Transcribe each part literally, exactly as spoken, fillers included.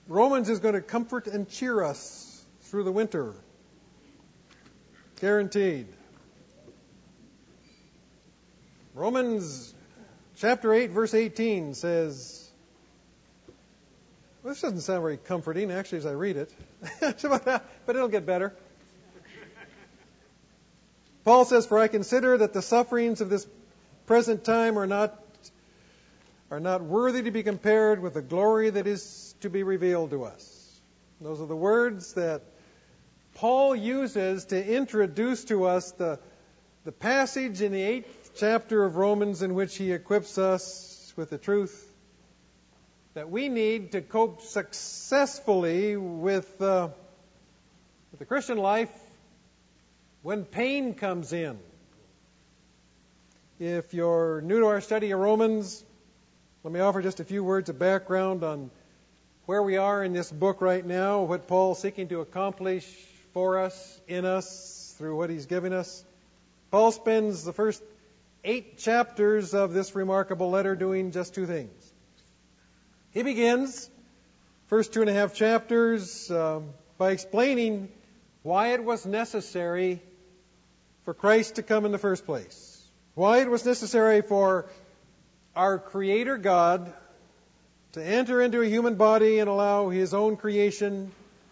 Romans is going to comfort and cheer us through the winter. Guaranteed. Romans chapter eight, verse eighteen says, well, this doesn't sound very comforting, actually, as I read it, but it'll get better. Paul says, "For I consider that the sufferings of this present time are not are not worthy to be compared with the glory that is to be revealed to us." Those are the words that Paul uses to introduce to us the, the passage in the eighth chapter of Romans in which he equips us with the truth that we need to cope successfully with, uh, with the Christian life when pain comes in. If you're new to our study of Romans, let me offer just a few words of background on where we are in this book right now, what Paul's seeking to accomplish for us, in us, through what he's given us. Paul spends the first eight chapters of this remarkable letter doing just two things. He begins, first two and a half chapters, um, by explaining why it was necessary for Christ to come in the first place. Why it was necessary for our Creator God to enter into a human body and allow His own creation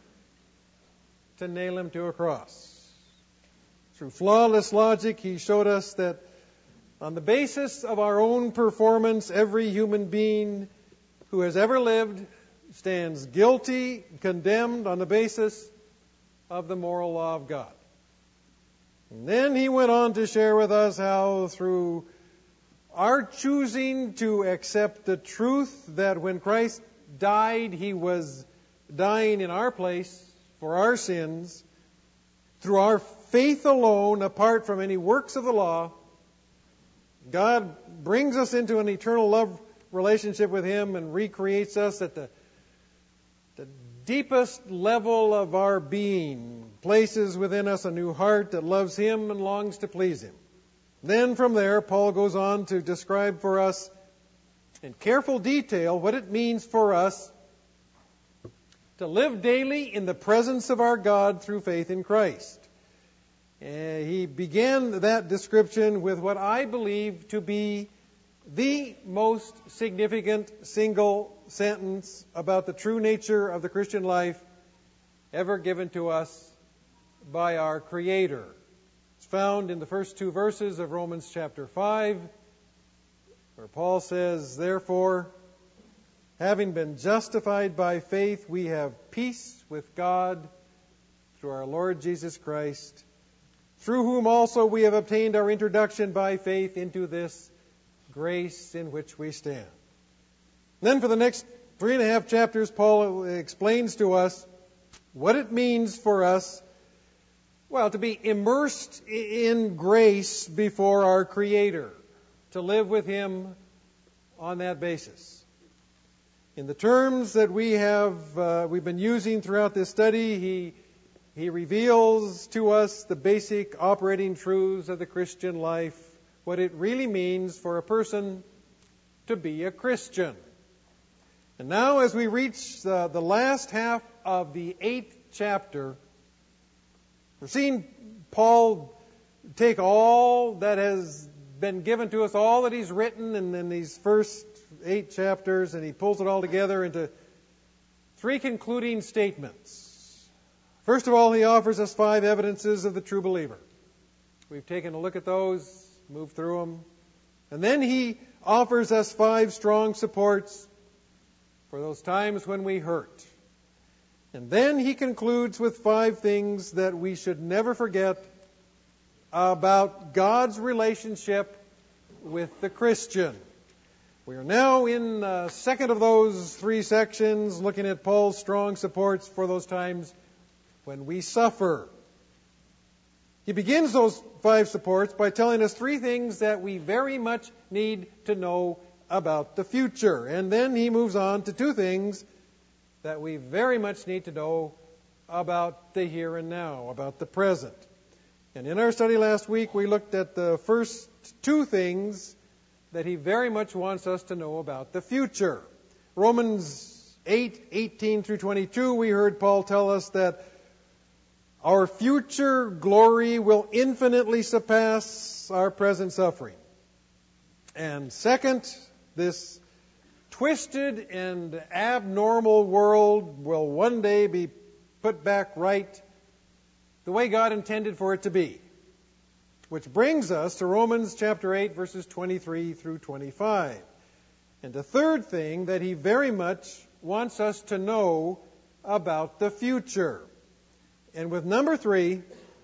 to nail Him to a cross. Through flawless logic, He showed us that on the basis of our own performance, every human being who has ever lived stands guilty, condemned on the basis of the moral law of God. And then he went on to share with us how through our choosing to accept the truth that when Christ died, He was dying in our place for our sins, through our faith alone, apart from any works of the law, God brings us into an eternal love relationship with Him and recreates us at the, the deepest level of our being, places within us a new heart that loves Him and longs to please Him. Then from there, Paul goes on to describe for us in careful detail what it means for us to live daily in the presence of our God through faith in Christ. Uh, he began that description with what I believe to be the most significant single sentence about the true nature of the Christian life ever given to us by our Creator. It's found in the first two verses of Romans chapter five, where Paul says, "Therefore, having been justified by faith, we have peace with God through our Lord Jesus Christ, through whom also we have obtained our introduction by faith into this grace in which we stand." Then for the next three and a half chapters, Paul explains to us what it means for us, well, to be immersed in grace before our Creator, to live with Him on that basis. In the terms that we have, uh, we've been using throughout this study, he, he reveals to us the basic operating truths of the Christian life, what it really means for a person to be a Christian. And now as we reach the, the last half of the eighth chapter, we're seeing Paul take all that has been given to us, all that he's written in, in these first eight chapters, and he pulls it all together into three concluding statements. First of all, he offers us five evidences of the true believer. We've taken a look at those, moved through them. And then he offers us five strong supports for those times when we hurt. And then he concludes with five things that we should never forget about God's relationship with the Christian. We are now in the second of those three sections, looking at Paul's strong supports for those times when we suffer. He begins those five supports by telling us three things that we very much need to know about the future. And then he moves on to two things that we very much need to know about the here and now, about the present. And in our study last week, we looked at the first two things that he very much wants us to know about the future. Romans eight, eighteen through twenty-two, we heard Paul tell us that our future glory will infinitely surpass our present suffering. And second, this twisted and abnormal world will one day be put back right the way God intended for it to be. Which brings us to Romans chapter eight, verses twenty-three through twenty-five. And the third thing that he very much wants us to know about the future. And with number three,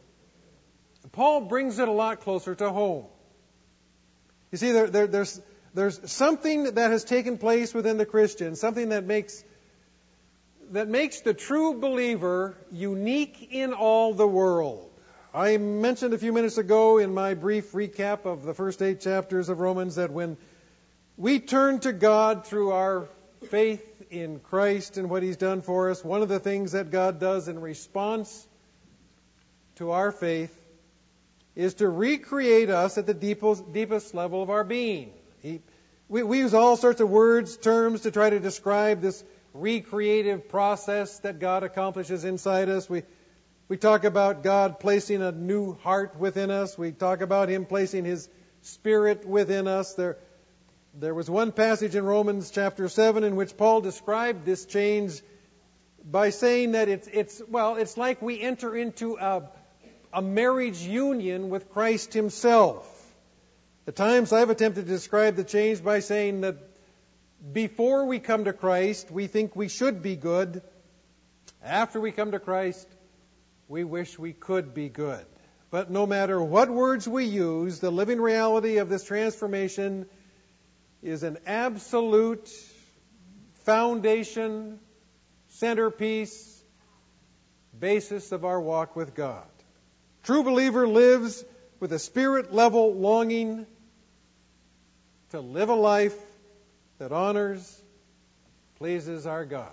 Paul brings it a lot closer to home. You see, there, there, there's, there's something that has taken place within the Christian, something that makes, that makes the true believer unique in all the world. I mentioned a few minutes ago in my brief recap of the first eight chapters of Romans that when we turn to God through our faith in Christ and what He's done for us, one of the things that God does in response to our faith is to recreate us at the deepest, deepest level of our being. He, we, we use all sorts of words, terms to try to describe this recreative process that God accomplishes inside us. We We talk about God placing a new heart within us. We talk about Him placing His Spirit within us. There, there was one passage in Romans chapter seven in which Paul described this change by saying that it's, it's well, it's like we enter into a, a marriage union with Christ Himself. At times I've attempted to describe the change by saying that before we come to Christ, we think we should be good. After we come to Christ, we wish we could be good. But no matter what words we use, the living reality of this transformation is an absolute foundation, centerpiece, basis of our walk with God. True believer lives with a spirit-level longing to live a life that honors, pleases our God.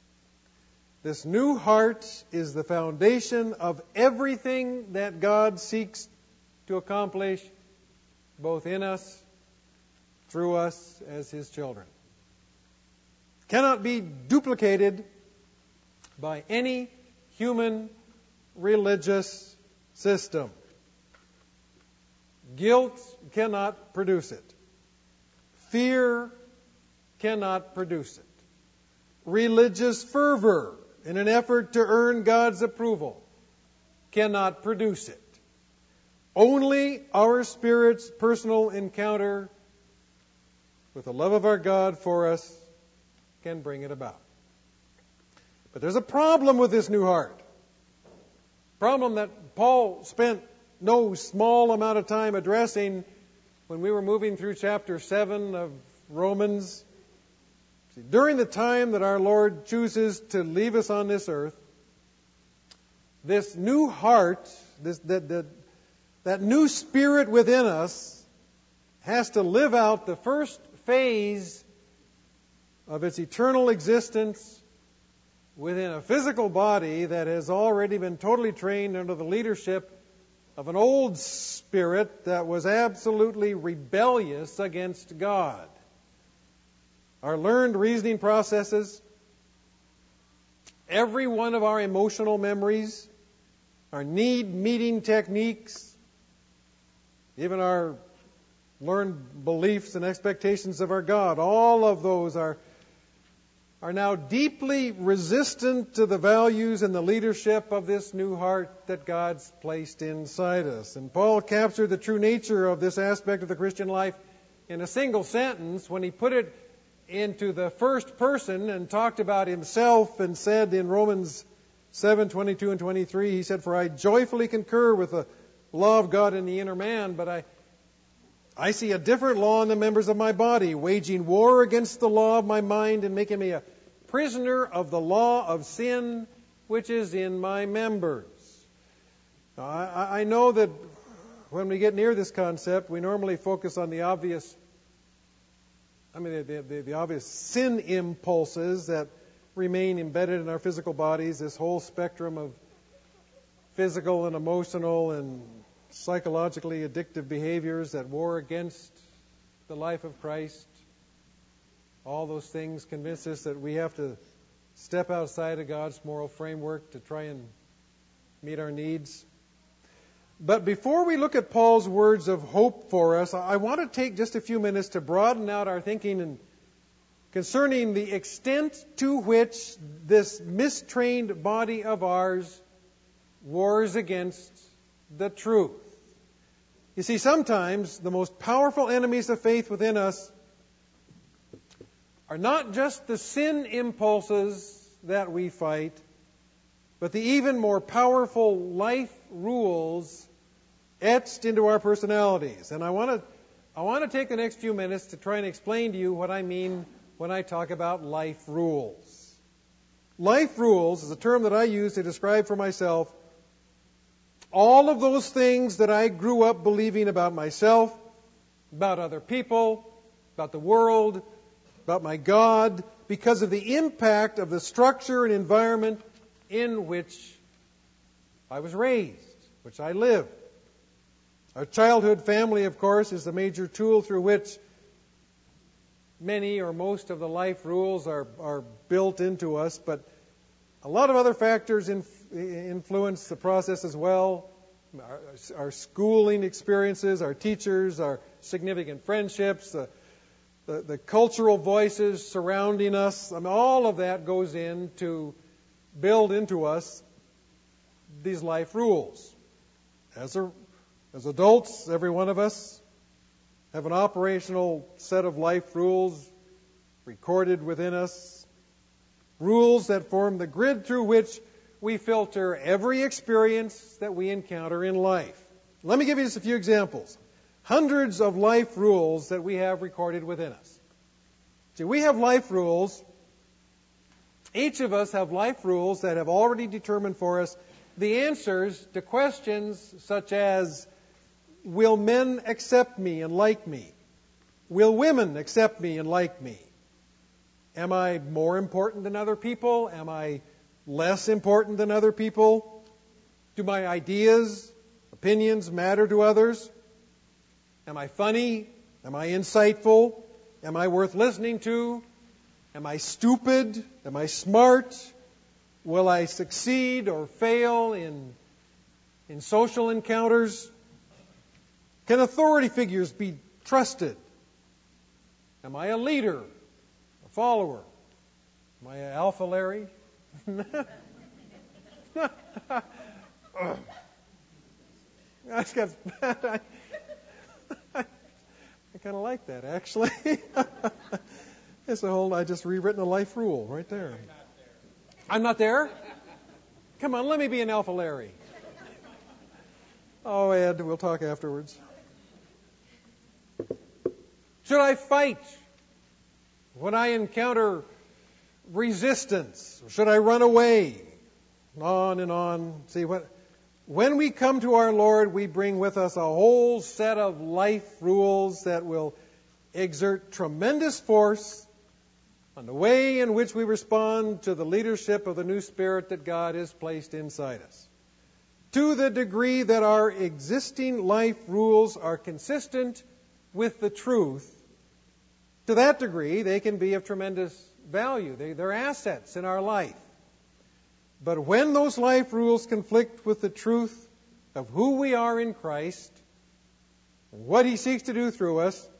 This new heart is the foundation of everything that God seeks to accomplish, both in us, through us as His children. It cannot be duplicated by any human religious system. Guilt cannot produce it. Fear cannot produce it. Religious fervor in an effort to earn God's approval cannot produce it. Only our spirit's personal encounter with the love of our God for us can bring it about. But there's a problem with this new heart. Problem that Paul spent no small amount of time addressing when we were moving through chapter seven of Romans. See, during the time that our Lord chooses to leave us on this earth, this new heart, this, that, that, that new spirit within us has to live out the first phase of its eternal existence within a physical body that has already been totally trained under the leadership of an old spirit that was absolutely rebellious against God. Our learned reasoning processes, every one of our emotional memories, our need-meeting techniques, even our learned beliefs and expectations of our God, all of those are, are now deeply resistant to the values and the leadership of this new heart that God's placed inside us. And Paul captured the true nature of this aspect of the Christian life in a single sentence when he put it into the first person and talked about himself and said in Romans seven, twenty-two and twenty-three, he said, "For I joyfully concur with the law of God in the inner man, but I I see a different law in the members of my body, waging war against the law of my mind and making me a prisoner of the law of sin which is in my members." Now, I, I know that when we get near this concept, we normally focus on the obvious, I mean, the, the, the obvious sin impulses that remain embedded in our physical bodies, this whole spectrum of physical and emotional and psychologically addictive behaviors that war against the life of Christ. all those things convince us that we have to step outside of God's moral framework to try and meet our needs. But before we look at Paul's words of hope for us, I want to take just a few minutes to broaden out our thinking and concerning the extent to which this mistrained body of ours wars against the truth. You see, sometimes the most powerful enemies of faith within us are not just the sin impulses that we fight, but the even more powerful life rules etched into our personalities. And I want to I want to take the next few minutes to try and explain to you what I mean when I talk about life rules. Life rules is a term that I use to describe for myself all of those things that I grew up believing about myself, about other people, about the world, about my God, because of the impact of the structure and environment in which I was raised, which I lived. Our childhood family, of course, is the major tool through which many or most of the life rules are, are built into us, but a lot of other factors in, influence the process as well. Our, our schooling experiences, our teachers, our significant friendships, the, the, the cultural voices surrounding us, I mean, all of that goes in to build into us these life rules. As a, as adults, every one of us have an operational set of life rules recorded within us, rules that form the grid through which we filter every experience that we encounter in life. Let me give you just a few examples. Hundreds of life rules that we have recorded within us. See, we have life rules. Each of us have life rules that have already determined for us the answers to questions such as, will men accept me and like me? Will women accept me and like me? Am I more important than other people? Am I less important than other people? Do my ideas, opinions matter to others? Am I funny? Am I insightful? Am I worth listening to? Am I stupid? Am I smart? Will I succeed or fail in, in social encounters? Can authority figures be trusted? Am I a leader, a follower? Am I an alpha Larry? That's got, I, I kind of like that, actually. It's a whole, I just rewritten a life rule right there. I'm not there? Come on, let me be an alpha Larry. Oh, Ed, we'll talk afterwards. Should I fight when I encounter resistance? Or should I run away? On and on. See, what, when we come to our Lord, we bring with us a whole set of life rules that will exert tremendous force on the way in which we respond to the leadership of the new Spirit that God has placed inside us. To the degree that our existing life rules are consistent with the truth, to that degree they can be of tremendous value. They, they're assets in our life. But when those life rules conflict with the truth of who we are in Christ, and what He seeks to do through us,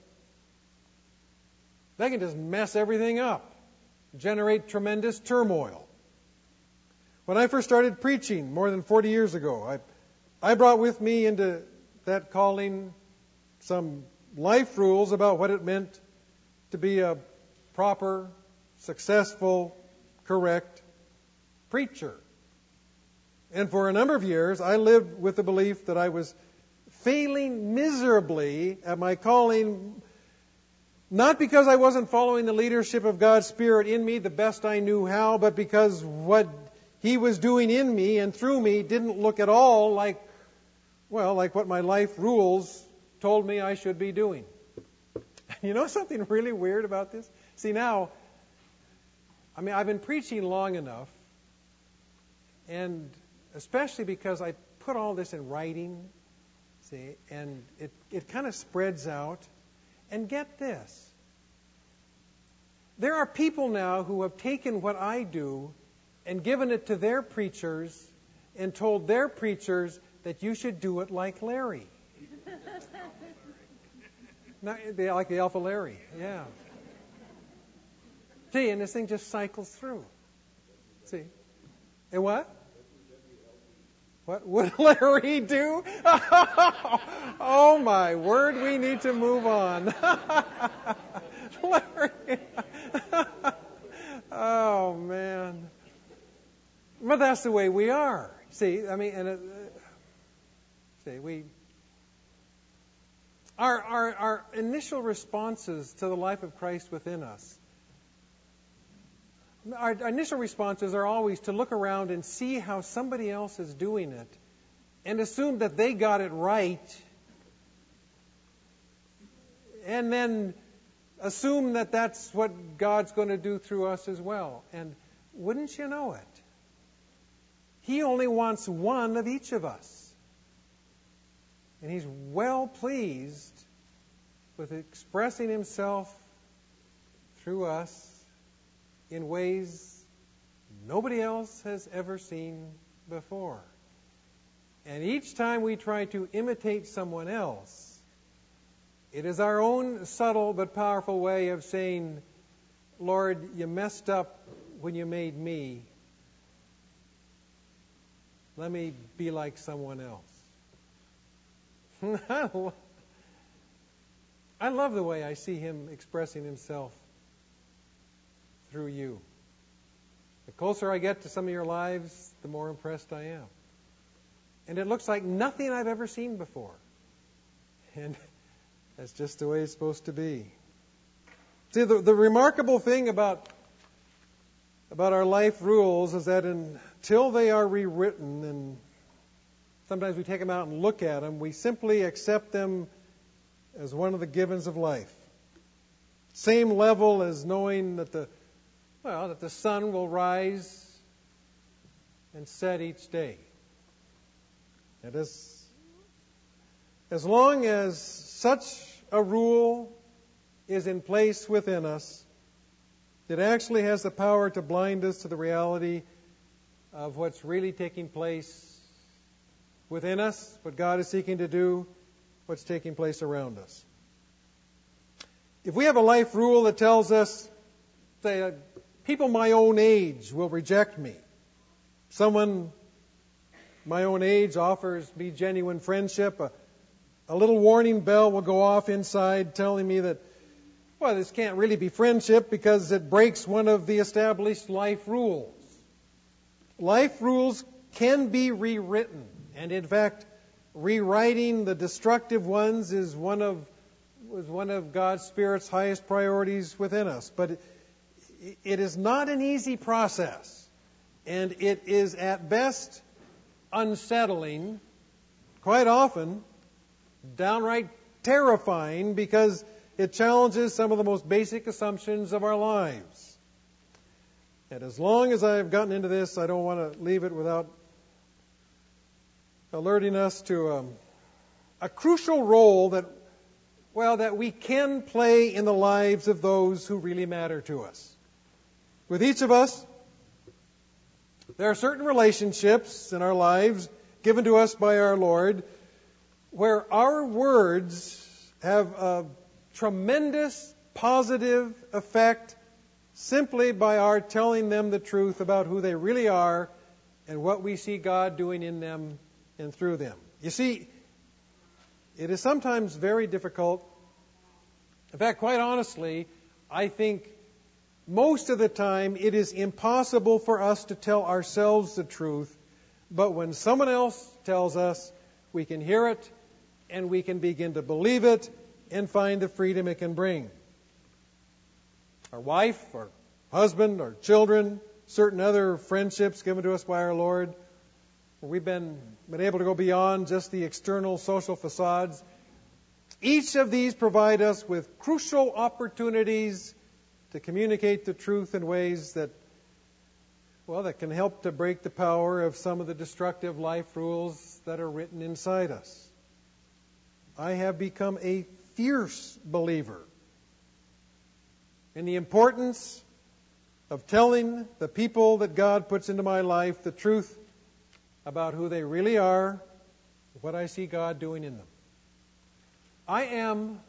they can just mess everything up, generate tremendous turmoil. When I first started preaching more than forty years ago, I, I brought with me into that calling some life rules about what it meant to be a proper, successful, correct preacher. And for a number of years, I lived with the belief that I was failing miserably at my calling, not because I wasn't following the leadership of God's Spirit in me the best I knew how, but because what He was doing in me and through me didn't look at all like, well, like what my life rules told me I should be doing. You know something really weird about this? See, now, I mean, I've been preaching long enough, and especially because I put all this in writing, see, and it, it kind of spreads out. And get this. There are people now who have taken what I do and given it to their preachers and told their preachers that you should do it like Larry. Not, they like the Alpha Larry, yeah. See, and this thing just cycles through. See? And what? What would Larry do? Oh, my word, we need to move on. Larry. Oh, man. But that's the way we are. See, I mean, and uh, see, we... Our, our, our initial responses to the life of Christ within us, our initial responses are always to look around and see how somebody else is doing it and assume that they got it right, and then assume that that's what God's going to do through us as well. And wouldn't you know it? He only wants one of each of us. And He's well pleased with expressing Himself through us in ways nobody else has ever seen before. And each time we try to imitate someone else, it is our own subtle but powerful way of saying, Lord, you messed up when you made me. Let me be like someone else. I love the way I see Him expressing Himself through you. The closer I get to some of your lives, the more impressed I am. And it looks like nothing I've ever seen before. And that's just the way it's supposed to be. See, the, the remarkable thing about, about our life rules is that until they are rewritten, and sometimes we take them out and look at them, we simply accept them as one of the givens of life. Same level as knowing that the, well, that the sun will rise and set each day. And as, as long as such a rule is in place within us, it actually has the power to blind us to the reality of what's really taking place within us, what God is seeking to do, what's taking place around us. If we have a life rule that tells us, say, uh, people my own age will reject me. Someone my own age offers me genuine friendship. A, a little warning bell will go off inside telling me that, well, this can't really be friendship because it breaks one of the established life rules. Life rules can be rewritten. And in fact, rewriting the destructive ones is one of was one of God's Spirit's highest priorities within us. But it, it is not an easy process. And it is at best unsettling, quite often downright terrifying, because it challenges some of the most basic assumptions of our lives. And as long as I've gotten into this, I don't want to leave it without alerting us to um, a crucial role that, well, that we can play in the lives of those who really matter to us. With each of us, there are certain relationships in our lives given to us by our Lord where our words have a tremendous positive effect simply by our telling them the truth about who they really are and what we see God doing in them and through them. You see, it is sometimes very difficult. In fact, quite honestly, I think most of the time it is impossible for us to tell ourselves the truth, but when someone else tells us, we can hear it and we can begin to believe it and find the freedom it can bring. Our wife, our husband, our children, certain other friendships given to us by our Lord, where we've been, been able to go beyond just the external social facades. Each of these provide us with crucial opportunities to communicate the truth in ways that, well, that can help to break the power of some of the destructive life rules that are written inside us. I have become a fierce believer and the importance of telling the people that God puts into my life the truth about who they really are, what I see God doing in them. I am,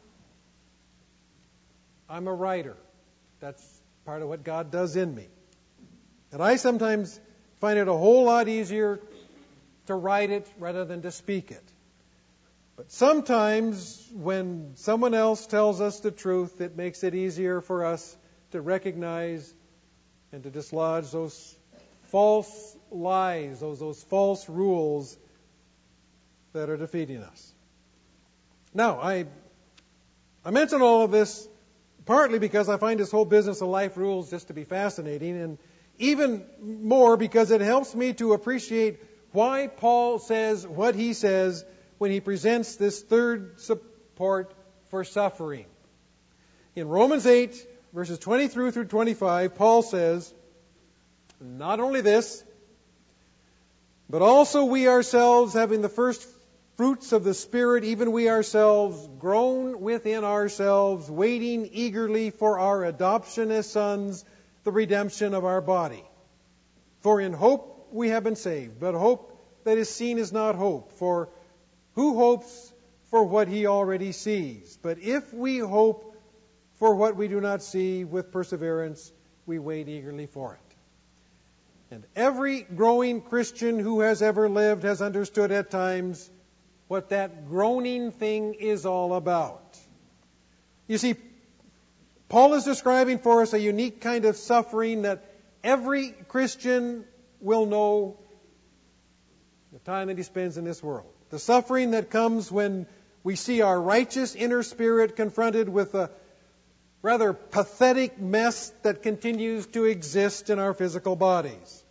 I'm a writer. That's part of what God does in me. And I sometimes find it a whole lot easier to write it rather than to speak it. But sometimes when someone else tells us the truth, it makes it easier for us to recognize and to dislodge those false lies, those, those false rules that are defeating us. Now, I, I mention all of this partly because I find this whole business of life rules just to be fascinating, and even more because it helps me to appreciate why Paul says what he says when he presents this third support for suffering. In Romans eight, verses twenty-three through twenty-five, Paul says, not only this, but also we ourselves, having the first fruits of the Spirit, even we ourselves, groan within ourselves, waiting eagerly for our adoption as sons, the redemption of our body. For in hope we have been saved, but hope that is seen is not hope. For who hopes for what he already sees? But if we hope for what we do not see, with perseverance we wait eagerly for it. And every growing Christian who has ever lived has understood at times what that groaning thing is all about. You see, Paul is describing for us a unique kind of suffering that every Christian will know the time that he spends in this world. The suffering that comes when we see our righteous inner spirit confronted with a rather pathetic mess that continues to exist in our physical bodies.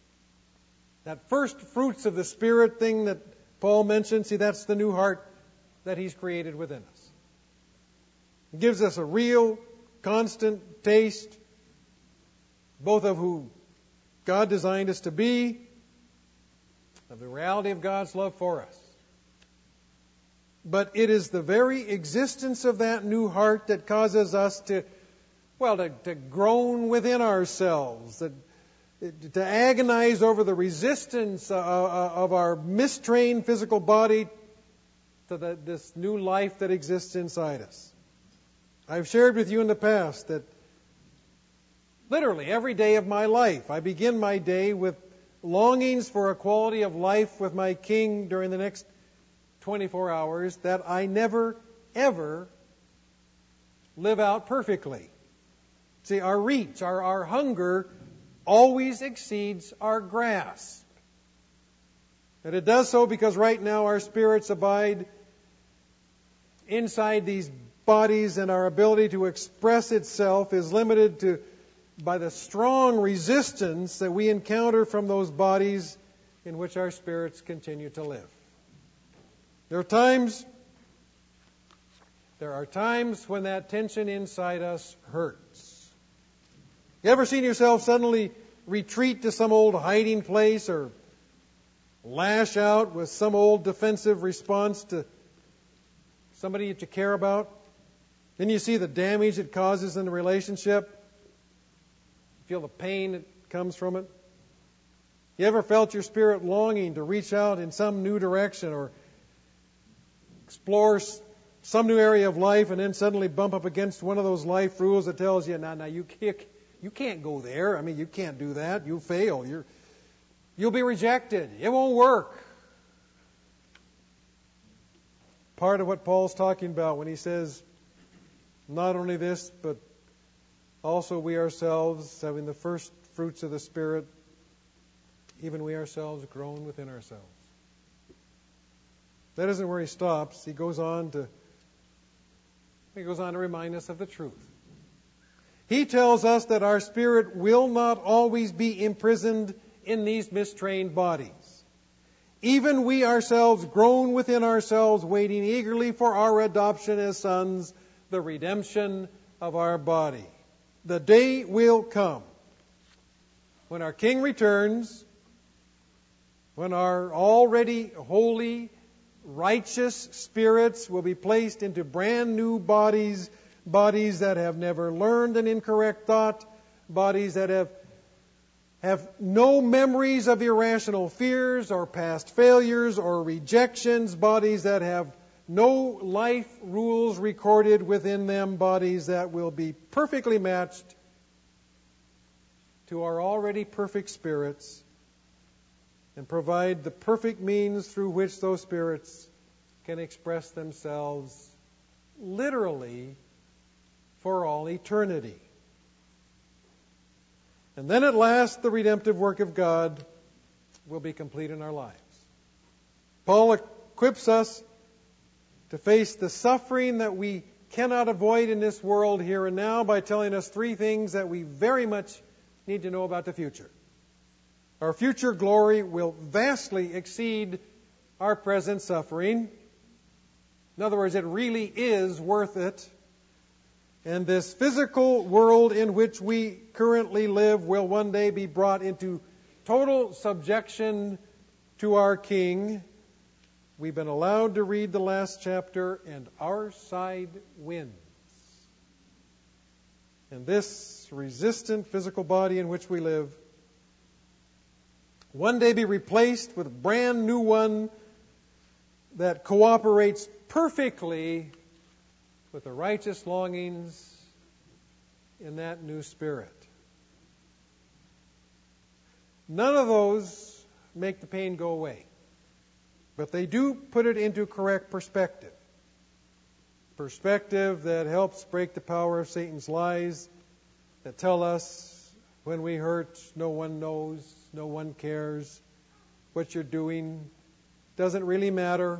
That first fruits of the Spirit thing that Paul mentioned, see, that's the new heart that he's created within us. It gives us a real, constant taste, both of who God designed us to be, of the reality of God's love for us. But it is the very existence of that new heart that causes us to, well, to, to groan within ourselves, that, to agonize over the resistance uh, of our mistrained physical body to the, this new life that exists inside us. I've shared with you in the past that literally every day of my life, I begin my day with longings for a quality of life with my King during the next twenty-four hours that I never, ever live out perfectly. See, our reach, our, our hunger always exceeds our grasp. And it does so because right now our spirits abide inside these bodies, and our ability to express itself is limited to by the strong resistance that we encounter from those bodies in which our spirits continue to live. There are times, there are times when that tension inside us hurts. You ever seen yourself suddenly retreat to some old hiding place or lash out with some old defensive response to somebody that you care about? Then you see the damage it causes in the relationship. Feel the pain that comes from it. You ever felt your spirit longing to reach out in some new direction or explore some new area of life, and then suddenly bump up against one of those life rules that tells you, "No, no, you can't, you can't go there. I mean, you can't do that. You'll fail. You're, you'll be rejected. It won't work." Part of what Paul's talking about when he says, not only this, but also we ourselves, having the first fruits of the Spirit, even we ourselves groan within ourselves. That isn't where he stops. He goes on to he goes on to remind us of the truth. He tells us that our spirit will not always be imprisoned in these mistrained bodies. Even we ourselves groan within ourselves, waiting eagerly for our adoption as sons, the redemption of our body. The day will come when our King returns, when our already holy, righteous spirits will be placed into brand new bodies bodies that have never learned an incorrect thought, bodies that have have no memories of irrational fears or past failures or rejections, bodies that have no life rules recorded within them, bodies that will be perfectly matched to our already perfect spirits and provide the perfect means through which those spirits can express themselves literally for all eternity. And then at last the redemptive work of God will be complete in our lives. Paul equips us to face the suffering that we cannot avoid in this world here and now by telling us three things that we very much need to know about the future. Our future glory will vastly exceed our present suffering. In other words, it really is worth it. And this physical world in which we currently live will one day be brought into total subjection to our King. We've been allowed to read the last chapter, and our side wins. And this resistant physical body in which we live one day be replaced with a brand new one that cooperates perfectly with the righteous longings in that new spirit. None of those make the pain go away, but they do put it into correct perspective. Perspective that helps break the power of Satan's lies that tell us when we hurt, no one knows, no one cares, what you're doing doesn't really matter.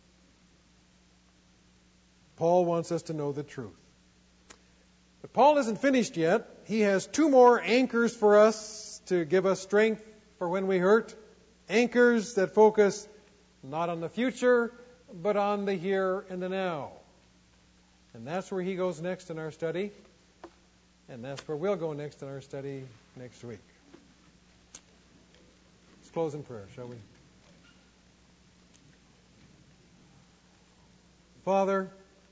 Paul wants us to know the truth. But Paul isn't finished yet. He has two more anchors for us to give us strength for when we hurt. Anchors that focus not on the future, but on the here and the now. And that's where he goes next in our study. And that's where we'll go next in our study next week. Let's close in prayer, shall we? Father,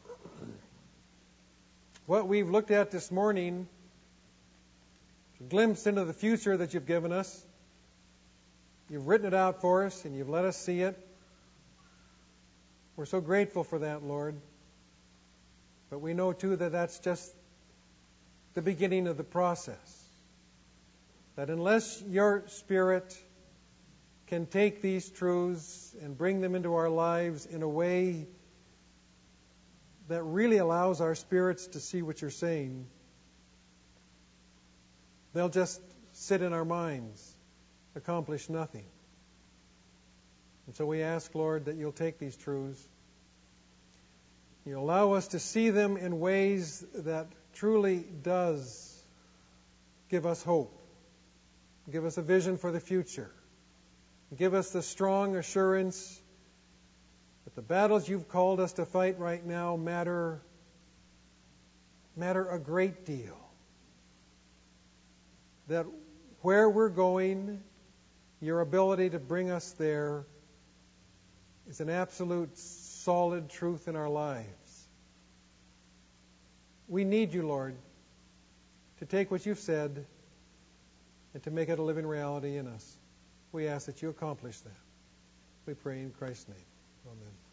what we've looked at this morning, a glimpse into the future that you've given us. You've written it out for us, and you've let us see it. We're so grateful for that, Lord. But we know, too, that that's just the beginning of the process. That unless your Spirit can take these truths and bring them into our lives in a way that really allows our spirits to see what you're saying, they'll just sit in our minds, accomplish nothing. And so we ask, Lord, that you'll take these truths, you'll allow us to see them in ways that truly does give us hope, give us a vision for the future, give us the strong assurance that the battles you've called us to fight right now matter, matter a great deal. That where we're going, your ability to bring us there is an absolute solid truth in our lives. We need you, Lord, to take what you've said and to make it a living reality in us. We ask that you accomplish that. We pray in Christ's name. Amen.